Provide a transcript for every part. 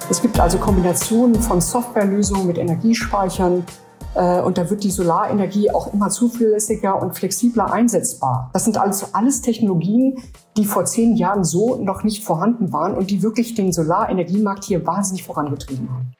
Es gibt also Kombinationen von Softwarelösungen mit Energiespeichern und da wird die Solarenergie auch immer zuverlässiger und flexibler einsetzbar. Das sind also alles Technologien, die vor 10 Jahren so noch nicht vorhanden waren und die wirklich den Solarenergiemarkt hier wahnsinnig vorangetrieben haben.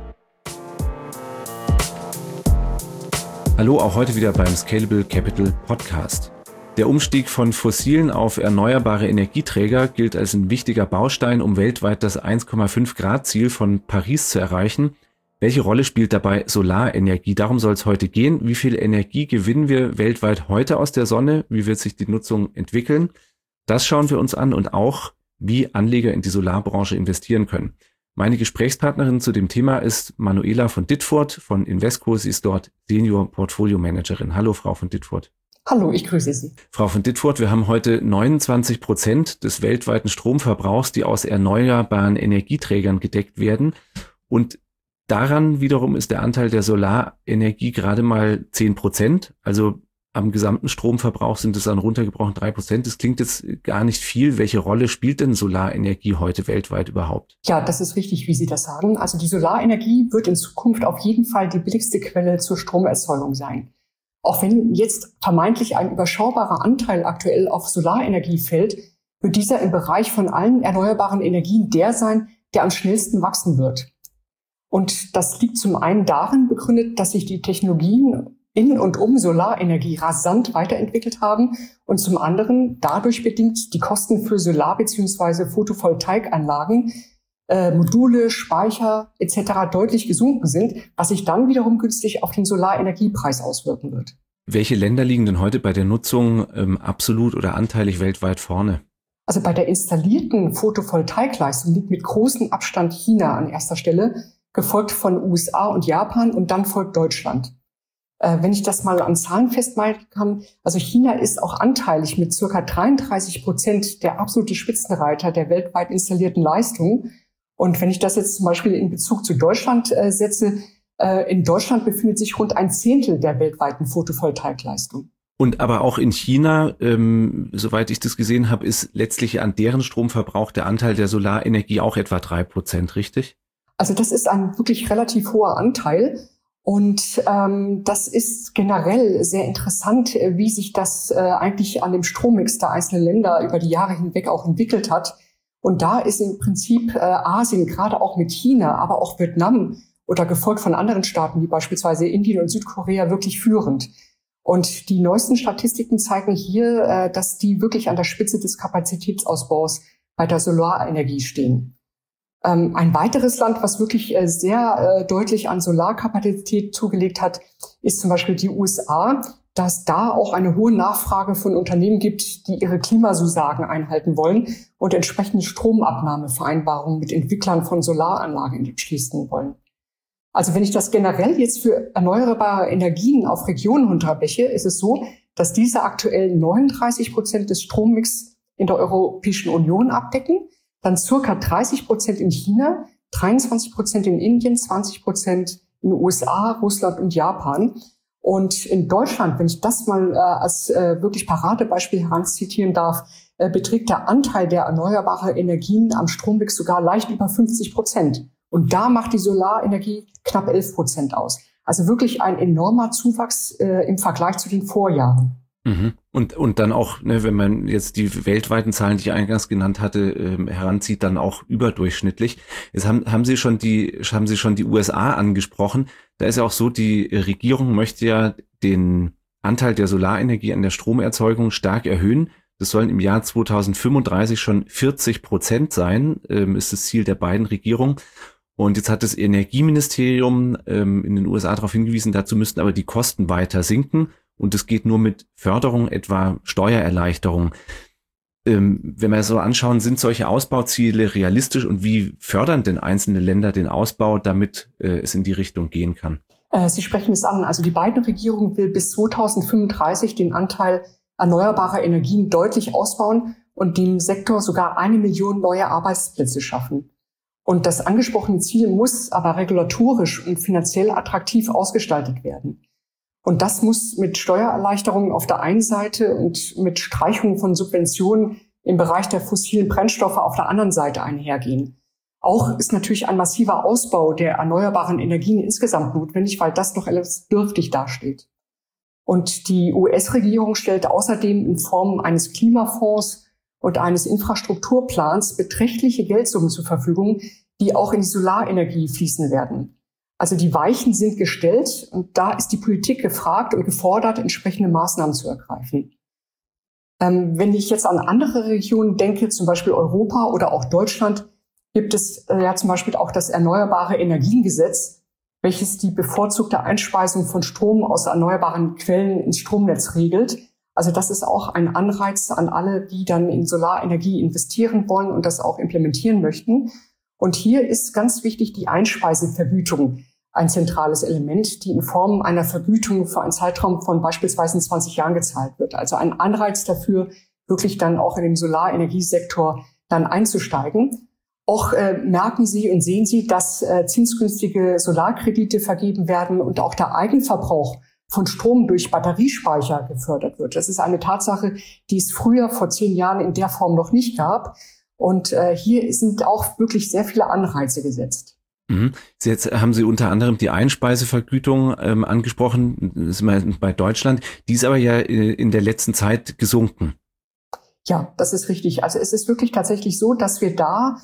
Hallo, auch heute wieder beim Scalable Capital Podcast. Der Umstieg von fossilen auf erneuerbare Energieträger gilt als ein wichtiger Baustein, um weltweit das 1,5 Grad Ziel von Paris zu erreichen. Welche Rolle spielt dabei Solarenergie? Darum soll es heute gehen. Wie viel Energie gewinnen wir weltweit heute aus der Sonne? Wie wird sich die Nutzung entwickeln? Das schauen wir uns an und auch, wie Anleger in die Solarbranche investieren können. Meine Gesprächspartnerin zu dem Thema ist Manuela von Ditfurth von Invesco. Sie ist dort Senior Portfolio Managerin. Hallo, Frau von Ditfurth. Hallo, ich grüße Sie. Frau von Ditfurth, wir haben heute 29% des weltweiten Stromverbrauchs, die aus erneuerbaren Energieträgern gedeckt werden. Und daran wiederum ist der Anteil der Solarenergie gerade mal 10%. Also am gesamten Stromverbrauch sind es dann runtergebrochen 3%. Das klingt jetzt gar nicht viel. Welche Rolle spielt denn Solarenergie heute weltweit überhaupt? Ja, das ist richtig, wie Sie das sagen. Also die Solarenergie wird in Zukunft auf jeden Fall die billigste Quelle zur Stromerzeugung sein. Auch wenn jetzt vermeintlich ein überschaubarer Anteil aktuell auf Solarenergie fällt, wird dieser im Bereich von allen erneuerbaren Energien der sein, der am schnellsten wachsen wird. Und das liegt zum einen darin begründet, dass sich die Technologien in und um Solarenergie rasant weiterentwickelt haben und zum anderen dadurch bedingt die Kosten für Solar- bzw. Photovoltaikanlagen, Module, Speicher etc. deutlich gesunken sind, was sich dann wiederum günstig auf den Solarenergiepreis auswirken wird. Welche Länder liegen denn heute bei der Nutzung absolut oder anteilig weltweit vorne? Also bei der installierten Photovoltaikleistung liegt mit großem Abstand China an erster Stelle, gefolgt von USA und Japan und dann folgt Deutschland. Wenn ich das mal an Zahlen festmachen kann, also China ist auch anteilig mit ca. 33% der absolute Spitzenreiter der weltweit installierten Leistung. Und wenn ich das jetzt zum Beispiel in Bezug zu Deutschland setze, in Deutschland befindet sich rund 1/10 der weltweiten Photovoltaikleistung. Und aber auch in China, soweit ich das gesehen habe, ist letztlich an deren Stromverbrauch der Anteil der Solarenergie auch etwa 3%, richtig? Also das ist ein wirklich relativ hoher Anteil. Und das ist generell sehr interessant, wie sich das eigentlich an dem Strommix der einzelnen Länder über die Jahre hinweg auch entwickelt hat. Und da ist im Prinzip Asien, gerade auch mit China, aber auch Vietnam oder gefolgt von anderen Staaten wie beispielsweise Indien und Südkorea wirklich führend. Und die neuesten Statistiken zeigen hier, dass die wirklich an der Spitze des Kapazitätsausbaus bei der Solarenergie stehen. Ein weiteres Land, was wirklich sehr deutlich an Solarkapazität zugelegt hat, ist zum Beispiel die USA, dass da auch eine hohe Nachfrage von Unternehmen gibt, die ihre Klimazusagen einhalten wollen und entsprechende Stromabnahmevereinbarungen mit Entwicklern von Solaranlagen schließen wollen. Also wenn ich das generell jetzt für erneuerbare Energien auf Regionen unterbreche, ist es so, dass diese aktuell 39% des Strommix in der Europäischen Union abdecken, dann circa 30% in China, 23% in Indien, 20% in den USA, Russland und Japan. Und in Deutschland, wenn ich das mal als wirklich Paradebeispiel heranzitieren darf, beträgt der Anteil der erneuerbaren Energien am Strommix sogar leicht über 50%. Und da macht die Solarenergie knapp 11% aus. Also wirklich ein enormer Zuwachs im Vergleich zu den Vorjahren. Mhm. Und dann auch, ne, wenn man jetzt die weltweiten Zahlen, die ich eingangs genannt hatte, heranzieht, dann auch überdurchschnittlich. Jetzt haben Sie schon die USA angesprochen. Da ist ja auch so, die Regierung möchte ja den Anteil der Solarenergie an der Stromerzeugung stark erhöhen. Das sollen im Jahr 2035 schon 40% sein, ist das Ziel der beiden Regierungen. Und jetzt hat das Energieministerium in den USA darauf hingewiesen, dazu müssten aber die Kosten weiter sinken. Und es geht nur mit Förderung, etwa Steuererleichterung. Wenn wir so anschauen, sind solche Ausbauziele realistisch und wie fördern denn einzelne Länder den Ausbau, damit es in die Richtung gehen kann? Sie sprechen es an. Also die beiden Regierungen will bis 2035 den Anteil erneuerbarer Energien deutlich ausbauen und dem Sektor sogar 1 Million neue Arbeitsplätze schaffen. Und das angesprochene Ziel muss aber regulatorisch und finanziell attraktiv ausgestaltet werden. Und das muss mit Steuererleichterungen auf der einen Seite und mit Streichung von Subventionen im Bereich der fossilen Brennstoffe auf der anderen Seite einhergehen. Auch ist natürlich ein massiver Ausbau der erneuerbaren Energien insgesamt notwendig, weil das noch etwas dürftig dasteht. Und die US-Regierung stellt außerdem in Form eines Klimafonds und eines Infrastrukturplans beträchtliche Geldsummen zur Verfügung, die auch in die Solarenergie fließen werden. Also die Weichen sind gestellt und da ist die Politik gefragt und gefordert, entsprechende Maßnahmen zu ergreifen. Wenn ich jetzt an andere Regionen denke, zum Beispiel Europa oder auch Deutschland, gibt es ja zum Beispiel auch das Erneuerbare Energiengesetz, welches die bevorzugte Einspeisung von Strom aus erneuerbaren Quellen ins Stromnetz regelt. Also das ist auch ein Anreiz an alle, die dann in Solarenergie investieren wollen und das auch implementieren möchten. Und hier ist ganz wichtig die Einspeisevergütung, ein zentrales Element, die in Form einer Vergütung für einen Zeitraum von beispielsweise 20 Jahren gezahlt wird. Also ein Anreiz dafür, wirklich dann auch in den Solarenergiesektor dann einzusteigen. Auch merken Sie und sehen Sie, dass zinsgünstige Solarkredite vergeben werden und auch der Eigenverbrauch von Strom durch Batteriespeicher gefördert wird. Das ist eine Tatsache, die es früher vor 10 Jahren in der Form noch nicht gab. Und hier sind auch wirklich sehr viele Anreize gesetzt. Jetzt haben Sie unter anderem die Einspeisevergütung angesprochen, das ist bei Deutschland. Die ist aber ja in der letzten Zeit gesunken. Ja, das ist richtig. Also es ist wirklich tatsächlich so, dass wir da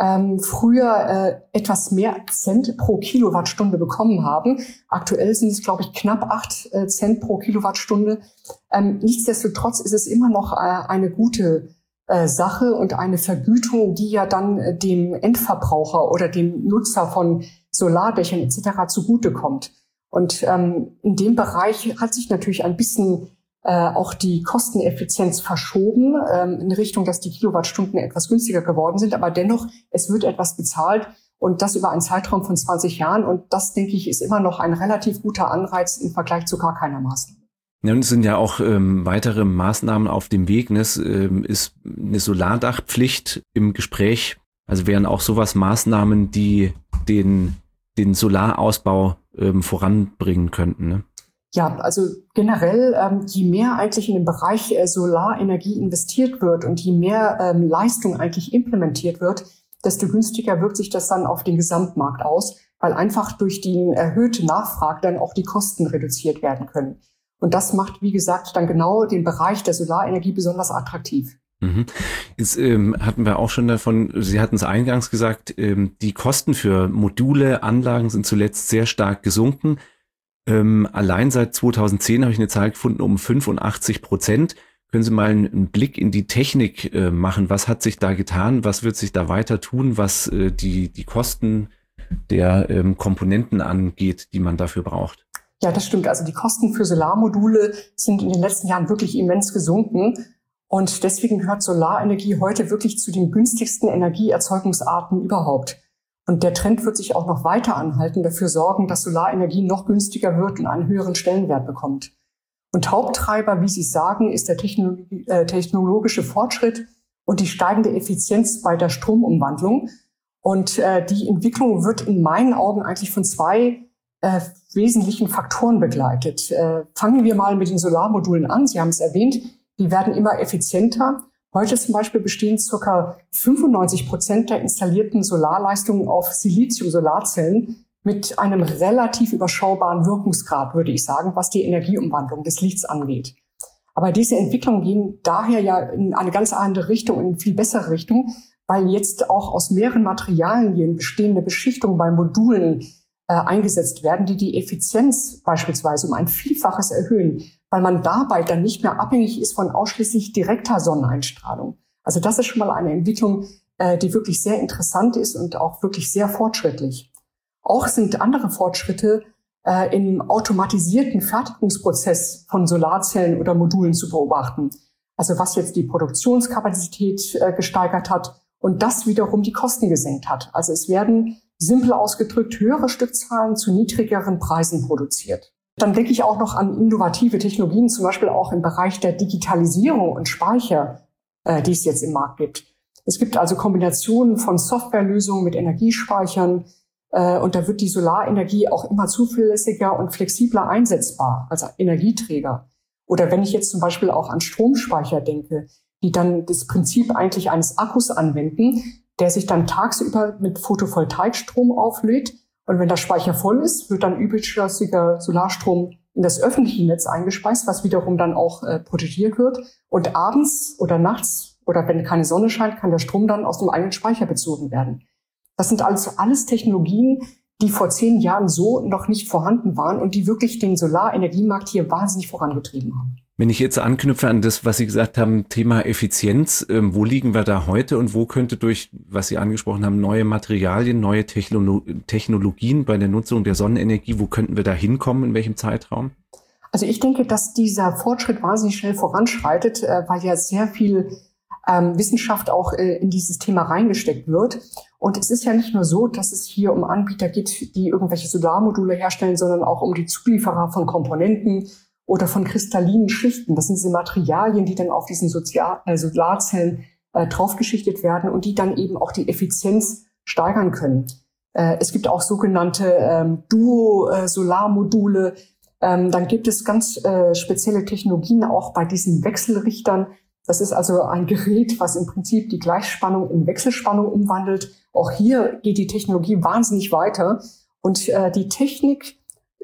früher etwas mehr Cent pro Kilowattstunde bekommen haben. Aktuell sind es, glaube ich, knapp 8 Cent pro Kilowattstunde. Nichtsdestotrotz ist es immer noch eine gute Sache und eine Vergütung, die ja dann dem Endverbraucher oder dem Nutzer von Solardächern etc. zugutekommt. Und in dem Bereich hat sich natürlich ein bisschen auch die Kosteneffizienz verschoben in Richtung, dass die Kilowattstunden etwas günstiger geworden sind. Aber dennoch, es wird etwas bezahlt und das über einen Zeitraum von 20 Jahren. Und das, denke ich, ist immer noch ein relativ guter Anreiz im Vergleich zu gar keiner Maßnahme. Ja, und es sind ja auch weitere Maßnahmen auf dem Weg. Es ist eine Solardachpflicht im Gespräch. Also wären auch sowas Maßnahmen, die den Solarausbau voranbringen könnten, ne? Ja, also generell, je mehr eigentlich in den Bereich Solarenergie investiert wird und je mehr Leistung eigentlich implementiert wird, desto günstiger wirkt sich das dann auf den Gesamtmarkt aus, weil einfach durch die erhöhte Nachfrage dann auch die Kosten reduziert werden können. Und das macht, wie gesagt, dann genau den Bereich der Solarenergie besonders attraktiv. Jetzt hatten wir auch schon davon, Sie hatten es eingangs gesagt, die Kosten für Module, Anlagen sind zuletzt sehr stark gesunken. Allein seit 2010 habe ich eine Zahl gefunden, um 85%. Können Sie mal einen Blick in die Technik machen? Was hat sich da getan? Was wird sich da weiter tun, was die Kosten der Komponenten angeht, die man dafür braucht? Ja, das stimmt. Also die Kosten für Solarmodule sind in den letzten Jahren wirklich immens gesunken. Und deswegen gehört Solarenergie heute wirklich zu den günstigsten Energieerzeugungsarten überhaupt. Und der Trend wird sich auch noch weiter anhalten, dafür sorgen, dass Solarenergie noch günstiger wird und einen höheren Stellenwert bekommt. Und Haupttreiber, wie Sie sagen, ist der technologische Fortschritt und die steigende Effizienz bei der Stromumwandlung. Und die Entwicklung wird in meinen Augen eigentlich von 2 wesentlichen Faktoren begleitet. Fangen wir mal mit den Solarmodulen an. Sie haben es erwähnt, die werden immer effizienter. Heute zum Beispiel bestehen ca. 95% der installierten Solarleistungen auf Silizium-Solarzellen mit einem relativ überschaubaren Wirkungsgrad, würde ich sagen, was die Energieumwandlung des Lichts angeht. Aber diese Entwicklungen gehen daher ja in eine ganz andere Richtung, in eine viel bessere Richtung, weil jetzt auch aus mehreren Materialien bestehende Beschichtungen bei Modulen eingesetzt werden, die die Effizienz beispielsweise um ein Vielfaches erhöhen, weil man dabei dann nicht mehr abhängig ist von ausschließlich direkter Sonneneinstrahlung. Also das ist schon mal eine Entwicklung, die wirklich sehr interessant ist und auch wirklich sehr fortschrittlich. Auch sind andere Fortschritte im automatisierten Fertigungsprozess von Solarzellen oder Modulen zu beobachten. Also was jetzt die Produktionskapazität gesteigert hat und das wiederum die Kosten gesenkt hat. Also es werden simpel ausgedrückt höhere Stückzahlen zu niedrigeren Preisen produziert. Dann denke ich auch noch an innovative Technologien, zum Beispiel auch im Bereich der Digitalisierung und Speicher, die es jetzt im Markt gibt. Es gibt also Kombinationen von Softwarelösungen mit Energiespeichern und da wird die Solarenergie auch immer zuverlässiger und flexibler einsetzbar als Energieträger. Oder wenn ich jetzt zum Beispiel auch an Stromspeicher denke, die dann das Prinzip eigentlich eines Akkus anwenden, der sich dann tagsüber mit Photovoltaikstrom auflädt. Und wenn der Speicher voll ist, wird dann überschüssiger Solarstrom in das öffentliche Netz eingespeist, was wiederum dann auch protegiert wird. Und abends oder nachts oder wenn keine Sonne scheint, kann der Strom dann aus dem eigenen Speicher bezogen werden. Das sind also alles Technologien, die vor 10 Jahren so noch nicht vorhanden waren und die wirklich den Solarenergiemarkt hier wahnsinnig vorangetrieben haben. Wenn ich jetzt anknüpfe an das, was Sie gesagt haben, Thema Effizienz, wo liegen wir da heute und wo könnte durch, was Sie angesprochen haben, neue Materialien, neue Technologien bei der Nutzung der Sonnenenergie, wo könnten wir da hinkommen, in welchem Zeitraum? Also ich denke, dass dieser Fortschritt wahnsinnig schnell voranschreitet, weil ja sehr viel Wissenschaft auch in dieses Thema reingesteckt wird. Und es ist ja nicht nur so, dass es hier um Anbieter geht, die irgendwelche Solarmodule herstellen, sondern auch um die Zulieferer von Komponenten oder von kristallinen Schichten. Das sind diese Materialien, die dann auf diesen Solarzellen draufgeschichtet werden und die dann eben auch die Effizienz steigern können. Es gibt auch sogenannte Duo-Solarmodule. Dann gibt es ganz spezielle Technologien auch bei diesen Wechselrichtern. Das ist also ein Gerät, was im Prinzip die Gleichspannung in Wechselspannung umwandelt. Auch hier geht die Technologie wahnsinnig weiter. Und die Technik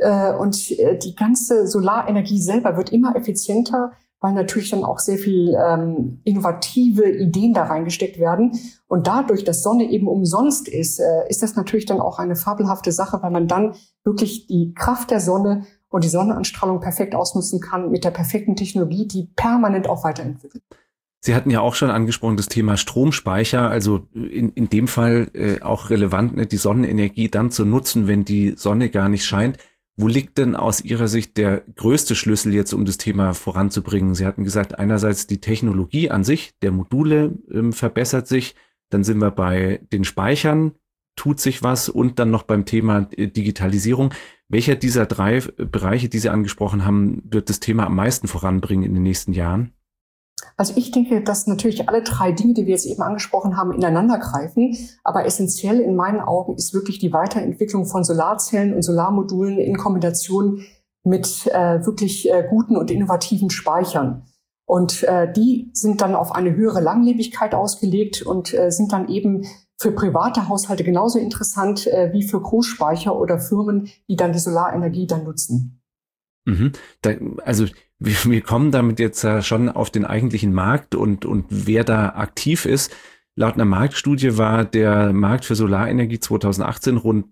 und die ganze Solarenergie selber wird immer effizienter, weil natürlich dann auch sehr viel innovative Ideen da reingesteckt werden. Und dadurch, dass Sonne eben umsonst ist das natürlich dann auch eine fabelhafte Sache, weil man dann wirklich die Kraft der Sonne und die Sonnenanstrahlung perfekt ausnutzen kann mit der perfekten Technologie, die permanent auch weiterentwickelt. Sie hatten ja auch schon angesprochen, das Thema Stromspeicher, also in dem Fall auch relevant, ne, die Sonnenenergie dann zu nutzen, wenn die Sonne gar nicht scheint. Wo liegt denn aus Ihrer Sicht der größte Schlüssel jetzt, um das Thema voranzubringen? Sie hatten gesagt, einerseits die Technologie an sich, der Module verbessert sich, dann sind wir bei den Speichern, tut sich was und dann noch beim Thema Digitalisierung. Welcher dieser 3 Bereiche, die Sie angesprochen haben, wird das Thema am meisten voranbringen in den nächsten Jahren? Also ich denke, dass natürlich alle 3 Dinge, die wir jetzt eben angesprochen haben, ineinander greifen. Aber essentiell in meinen Augen ist wirklich die Weiterentwicklung von Solarzellen und Solarmodulen in Kombination mit wirklich guten und innovativen Speichern. Und die sind dann auf eine höhere Langlebigkeit ausgelegt und sind dann eben für private Haushalte genauso interessant wie für Großspeicher oder Firmen, die dann die Solarenergie dann nutzen. Mhm. Also wir kommen damit jetzt schon auf den eigentlichen Markt und wer da aktiv ist. Laut einer Marktstudie war der Markt für Solarenergie 2018 rund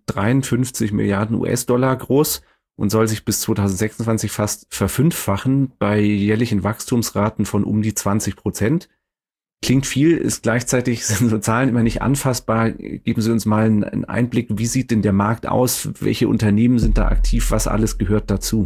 53 Milliarden US-Dollar groß und soll sich bis 2026 fast verfünffachen bei jährlichen Wachstumsraten von um die 20%. Klingt viel, ist gleichzeitig, sind so Zahlen immer nicht anfassbar. Geben Sie uns mal einen Einblick, wie sieht denn der Markt aus? Welche Unternehmen sind da aktiv? Was alles gehört dazu?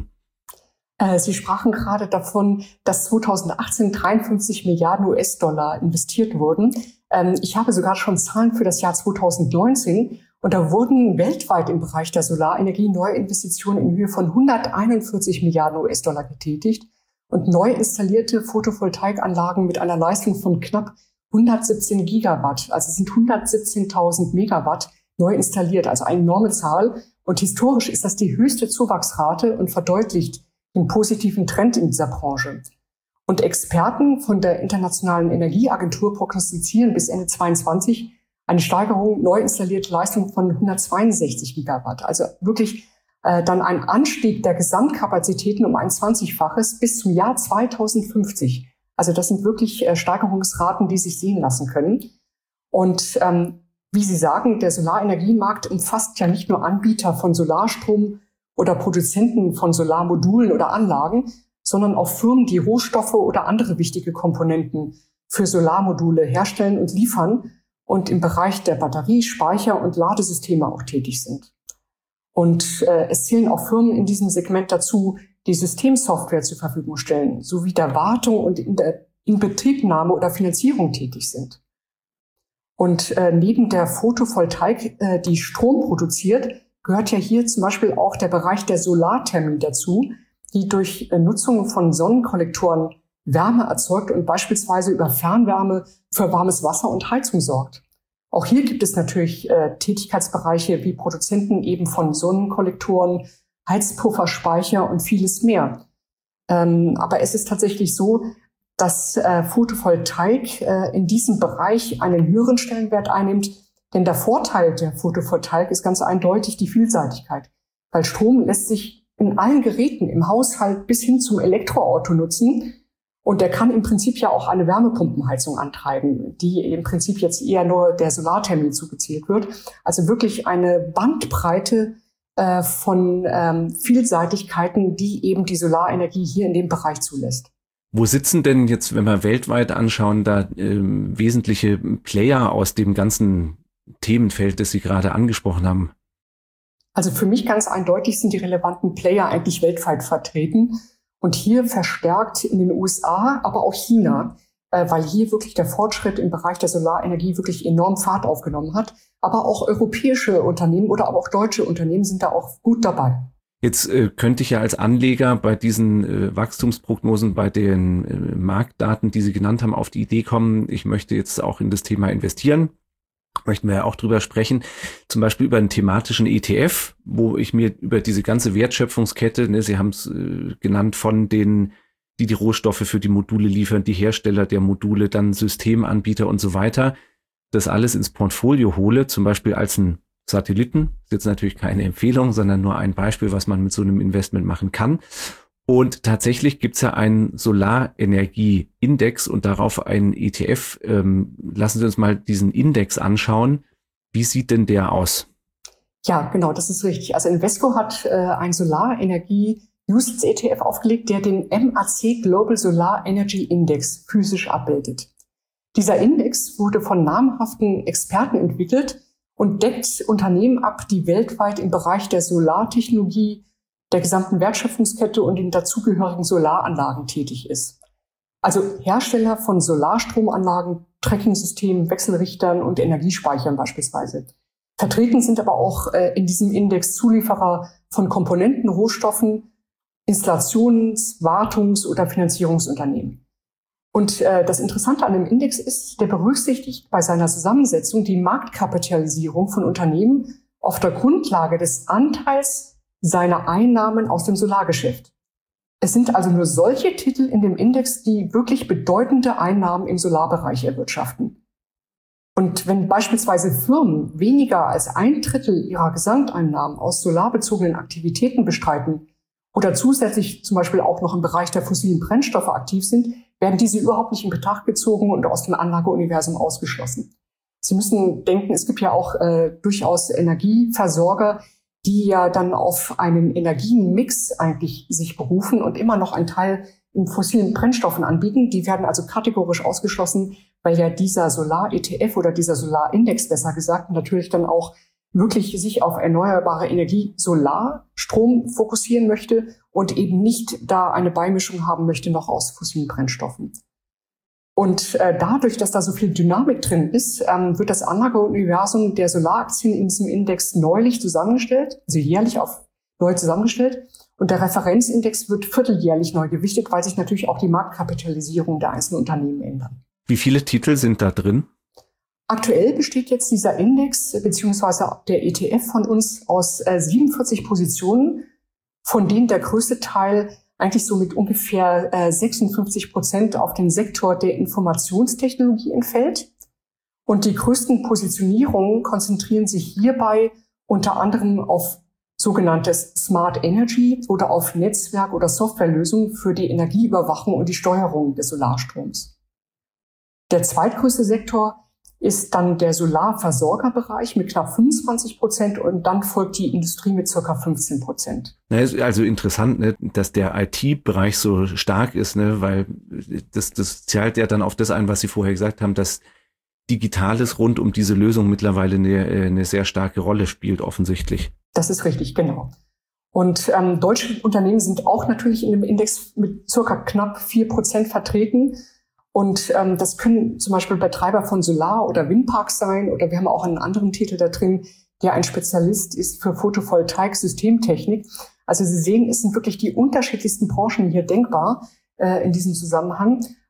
Sie sprachen gerade davon, dass 2018 53 Milliarden US-Dollar investiert wurden. Ich habe sogar schon Zahlen für das Jahr 2019 und da wurden weltweit im Bereich der Solarenergie neue Investitionen in Höhe von 141 Milliarden US-Dollar getätigt und neu installierte Photovoltaikanlagen mit einer Leistung von knapp 117 Gigawatt, also es sind 117.000 Megawatt neu installiert, also eine enorme Zahl. Und historisch ist das die höchste Zuwachsrate und verdeutlicht den positiven Trend in dieser Branche. Und Experten von der Internationalen Energieagentur prognostizieren bis Ende 2022 eine Steigerung neu installierter Leistung von 162 Gigawatt. Also wirklich dann ein Anstieg der Gesamtkapazitäten um ein 20-faches bis zum Jahr 2050. Also das sind wirklich Steigerungsraten, die sich sehen lassen können. Und wie Sie sagen, der Solarenergiemarkt umfasst ja nicht nur Anbieter von Solarstrom oder Produzenten von Solarmodulen oder Anlagen, sondern auch Firmen, die Rohstoffe oder andere wichtige Komponenten für Solarmodule herstellen und liefern und im Bereich der Batterie-, Speicher- und Ladesysteme auch tätig sind. Und es zählen auch Firmen in diesem Segment dazu, die Systemsoftware zur Verfügung stellen, sowie der Wartung und in der Inbetriebnahme oder Finanzierung tätig sind. Und neben der Photovoltaik, die Strom produziert, gehört ja hier zum Beispiel auch der Bereich der Solarthermie dazu, die durch Nutzung von Sonnenkollektoren Wärme erzeugt und beispielsweise über Fernwärme für warmes Wasser und Heizung sorgt. Auch hier gibt es natürlich Tätigkeitsbereiche wie Produzenten eben von Sonnenkollektoren, Heizpufferspeicher und vieles mehr. Aber es ist tatsächlich so, dass Photovoltaik in diesem Bereich einen höheren Stellenwert einnimmt. Denn der Vorteil der Photovoltaik ist ganz eindeutig die Vielseitigkeit. Weil Strom lässt sich in allen Geräten im Haushalt bis hin zum Elektroauto nutzen. Und der kann im Prinzip ja auch eine Wärmepumpenheizung antreiben, die im Prinzip jetzt eher nur der Solarthermie zugezählt wird. Also wirklich eine Bandbreite von Vielseitigkeiten, die eben die Solarenergie hier in dem Bereich zulässt. Wo sitzen denn jetzt, wenn wir weltweit anschauen, da wesentliche Player aus dem ganzen Themenfeld, das Sie gerade angesprochen haben? Also für mich ganz eindeutig sind die relevanten Player eigentlich weltweit vertreten. Und hier verstärkt in den USA, aber auch China, weil hier wirklich der Fortschritt im Bereich der Solarenergie wirklich enorm Fahrt aufgenommen hat. Aber auch europäische Unternehmen oder aber auch deutsche Unternehmen sind da auch gut dabei. Jetzt könnte ich ja als Anleger bei diesen Wachstumsprognosen, bei den Marktdaten, die Sie genannt haben, auf die Idee kommen, ich möchte jetzt auch in das Thema investieren. Möchten wir ja auch drüber sprechen, zum Beispiel über einen thematischen ETF, wo ich mir über diese ganze Wertschöpfungskette, ne, Sie haben es genannt, von denen, die Rohstoffe für die Module liefern, die Hersteller der Module, dann Systemanbieter und so weiter, das alles ins Portfolio hole, zum Beispiel als ein Satelliten. Das ist jetzt natürlich keine Empfehlung, sondern nur ein Beispiel, was man mit so einem Investment machen kann. Und tatsächlich gibt's ja einen Solarenergie-Index und darauf einen ETF. Lassen Sie uns mal diesen Index anschauen. Wie sieht denn der aus? Ja, genau, das ist richtig. Also Invesco hat einen Solarenergie-Usage-ETF aufgelegt, der den MAC Global Solar Energy Index physisch abbildet. Dieser Index wurde von namhaften Experten entwickelt und deckt Unternehmen ab, die weltweit im Bereich der Solartechnologie, der gesamten Wertschöpfungskette und den dazugehörigen Solaranlagen tätig ist. Also Hersteller von Solarstromanlagen, Trackingsystemen, Wechselrichtern und Energiespeichern beispielsweise. Vertreten sind aber auch in diesem Index Zulieferer von Komponenten, Rohstoffen, Installations-, Wartungs- oder Finanzierungsunternehmen. Und das Interessante an dem Index ist, der berücksichtigt bei seiner Zusammensetzung die Marktkapitalisierung von Unternehmen auf der Grundlage des Anteils seiner Einnahmen aus dem Solargeschäft. Es sind also nur solche Titel in dem Index, die wirklich bedeutende Einnahmen im Solarbereich erwirtschaften. Und wenn beispielsweise Firmen weniger als 1/3 ihrer Gesamteinnahmen aus solarbezogenen Aktivitäten bestreiten oder zusätzlich zum Beispiel auch noch im Bereich der fossilen Brennstoffe aktiv sind, werden diese überhaupt nicht in Betracht gezogen und aus dem Anlageuniversum ausgeschlossen. Sie müssen denken, es gibt ja auch durchaus Energieversorger, die ja dann auf einen Energienmix eigentlich sich berufen und immer noch einen Teil in fossilen Brennstoffen anbieten. Die werden also kategorisch ausgeschlossen, weil ja dieser Solar-ETF oder dieser Solarindex, besser gesagt, natürlich dann auch wirklich sich auf erneuerbare Energie, Solarstrom fokussieren möchte und eben nicht da eine Beimischung haben möchte noch aus fossilen Brennstoffen. Und dadurch, dass da so viel Dynamik drin ist, wird das Anlageuniversum der Solaraktien in diesem Index neulich zusammengestellt, also jährlich neu zusammengestellt. Und der Referenzindex wird vierteljährlich neu gewichtet, weil sich natürlich auch die Marktkapitalisierung der einzelnen Unternehmen ändern. Wie viele Titel sind da drin? Aktuell besteht jetzt dieser Index beziehungsweise der ETF von uns aus 47 Positionen, von denen der größte Teil eigentlich so mit ungefähr 56% auf den Sektor der Informationstechnologie entfällt. Und die größten Positionierungen konzentrieren sich hierbei unter anderem auf sogenanntes Smart Energy oder auf Netzwerk- oder Softwarelösungen für die Energieüberwachung und die Steuerung des Solarstroms. Der zweitgrößte Sektor ist dann der Solarversorgerbereich mit knapp 25% und dann folgt die Industrie mit ca. 15%. Also interessant, ne, dass der IT-Bereich so stark ist, ne, weil das zahlt ja dann auf das ein, was Sie vorher gesagt haben, dass Digitales rund um diese Lösung mittlerweile eine sehr starke Rolle spielt, offensichtlich. Das ist richtig, genau. Und deutsche Unternehmen sind auch natürlich in dem Index mit ca. knapp 4% vertreten. Und das können zum Beispiel Betreiber von Solar- oder Windparks sein. Oder wir haben auch einen anderen Titel da drin, der ein Spezialist ist für Photovoltaik-Systemtechnik. Also Sie sehen, es sind wirklich die unterschiedlichsten Branchen hier denkbar in diesem Zusammenhang.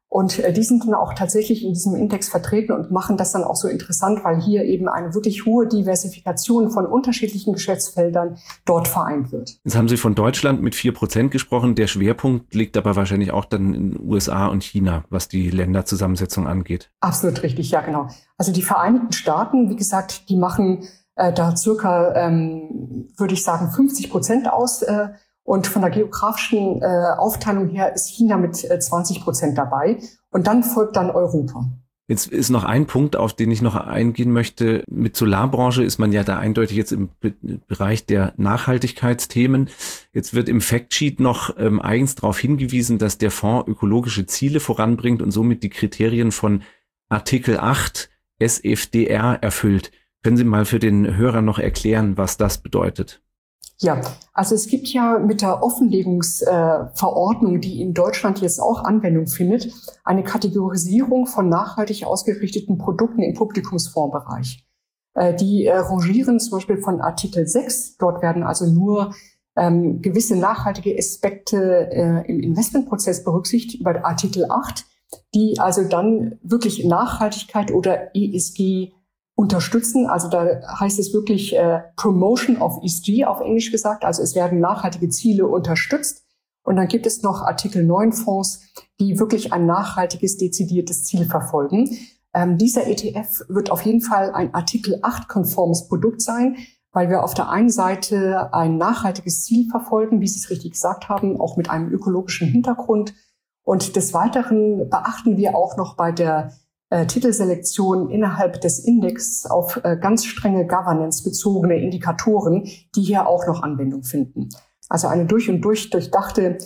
Und die sind dann auch tatsächlich in diesem Index vertreten und machen das dann auch so interessant, weil hier eben eine wirklich hohe Diversifikation von unterschiedlichen Geschäftsfeldern dort vereint wird. Jetzt haben Sie von Deutschland mit 4% gesprochen. Der Schwerpunkt liegt aber wahrscheinlich auch dann in USA und China, was die Länderzusammensetzung angeht. Absolut richtig, ja genau. Also die Vereinigten Staaten, wie gesagt, die machen da circa, würde ich sagen, 50% aus. Und von der geografischen Aufteilung her ist China mit 20% dabei. Und dann folgt dann Europa. Jetzt ist noch ein Punkt, auf den ich noch eingehen möchte. Mit Solarbranche ist man ja da eindeutig jetzt im Bereich der Nachhaltigkeitsthemen. Jetzt wird im Factsheet noch eigens darauf hingewiesen, dass der Fonds ökologische Ziele voranbringt und somit die Kriterien von Artikel 8 SFDR erfüllt. Können Sie mal für den Hörer noch erklären, was das bedeutet? Ja, also es gibt ja mit der Offenlegungsverordnung, die in Deutschland jetzt auch Anwendung findet, eine Kategorisierung von nachhaltig ausgerichteten Produkten im Publikumsfondsbereich. Die rangieren zum Beispiel von Artikel 6. Dort werden also nur gewisse nachhaltige Aspekte im Investmentprozess berücksichtigt, über Artikel 8, die also dann wirklich Nachhaltigkeit oder ESG unterstützen. Also da heißt es wirklich Promotion of ESG auf Englisch gesagt. Also es werden nachhaltige Ziele unterstützt. Und dann gibt es noch Artikel 9 Fonds, die wirklich ein nachhaltiges, dezidiertes Ziel verfolgen. Dieser ETF wird auf jeden Fall ein Artikel 8-konformes Produkt sein, weil wir auf der einen Seite ein nachhaltiges Ziel verfolgen, wie Sie es richtig gesagt haben, auch mit einem ökologischen Hintergrund. Und des Weiteren beachten wir auch noch bei der Titelselektion innerhalb des Index auf ganz strenge Governance-bezogene Indikatoren, die hier auch noch Anwendung finden. Also eine durch und durch durchdachte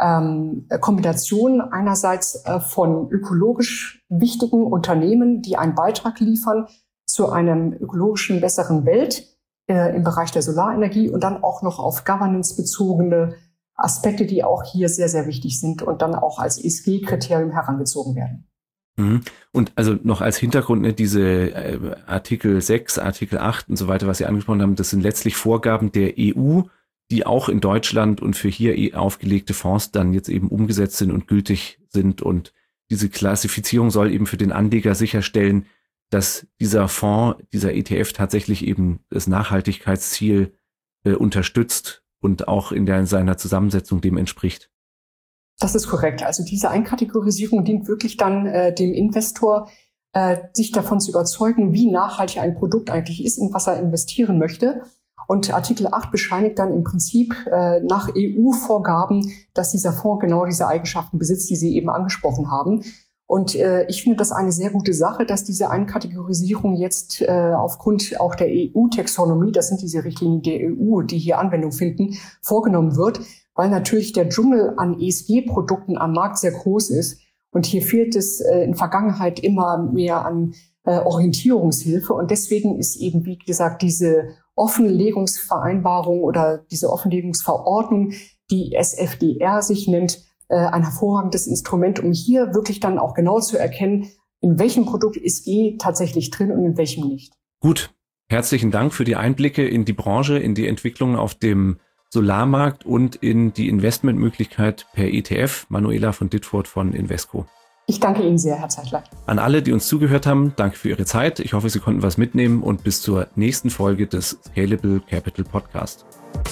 Kombination einerseits von ökologisch wichtigen Unternehmen, die einen Beitrag liefern zu einem ökologischen, besseren Welt im Bereich der Solarenergie und dann auch noch auf Governance-bezogene Aspekte, die auch hier sehr, sehr wichtig sind und dann auch als ESG-Kriterium herangezogen werden. Und also noch als Hintergrund, ne, diese Artikel 6, Artikel 8 und so weiter, was Sie angesprochen haben, das sind letztlich Vorgaben der EU, die auch in Deutschland und für hier aufgelegte Fonds dann jetzt eben umgesetzt sind und gültig sind. Und diese Klassifizierung soll eben für den Anleger sicherstellen, dass dieser Fonds, dieser ETF tatsächlich eben das Nachhaltigkeitsziel unterstützt und auch in seiner Zusammensetzung dem entspricht. Das ist korrekt. Also diese Einkategorisierung dient wirklich dann dem Investor, sich davon zu überzeugen, wie nachhaltig ein Produkt eigentlich ist, in was er investieren möchte. Und Artikel 8 bescheinigt dann im Prinzip nach EU-Vorgaben, dass dieser Fonds genau diese Eigenschaften besitzt, die Sie eben angesprochen haben. Und ich finde das eine sehr gute Sache, dass diese Einkategorisierung jetzt aufgrund auch der EU-Taxonomie, das sind diese Richtlinien der EU, die hier Anwendung finden, vorgenommen wird, weil natürlich der Dschungel an ESG-Produkten am Markt sehr groß ist. Und hier fehlt es in Vergangenheit immer mehr an Orientierungshilfe. Und deswegen ist eben, wie gesagt, diese Offenlegungsvereinbarung oder diese Offenlegungsverordnung, die SFDR sich nennt, ein hervorragendes Instrument, um hier wirklich dann auch genau zu erkennen, in welchem Produkt ist ESG tatsächlich drin und in welchem nicht. Gut, herzlichen Dank für die Einblicke in die Branche, in die Entwicklung auf dem Solarmarkt und in die Investmentmöglichkeit per ETF. Manuela von Ditfurth von Invesco. Ich danke Ihnen sehr, Herr Zeitler. An alle, die uns zugehört haben, danke für Ihre Zeit. Ich hoffe, Sie konnten was mitnehmen und bis zur nächsten Folge des Scalable Capital Podcast.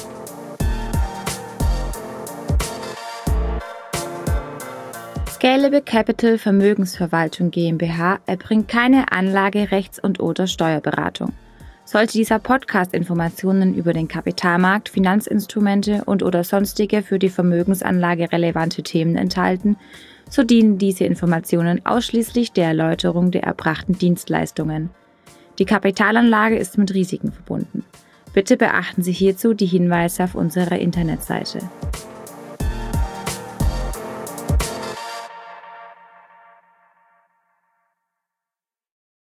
Scalable Capital Vermögensverwaltung GmbH erbringt keine Anlage-, Rechts- und/oder Steuerberatung. Sollte dieser Podcast Informationen über den Kapitalmarkt, Finanzinstrumente und/oder sonstige für die Vermögensanlage relevante Themen enthalten, so dienen diese Informationen ausschließlich der Erläuterung der erbrachten Dienstleistungen. Die Kapitalanlage ist mit Risiken verbunden. Bitte beachten Sie hierzu die Hinweise auf unserer Internetseite.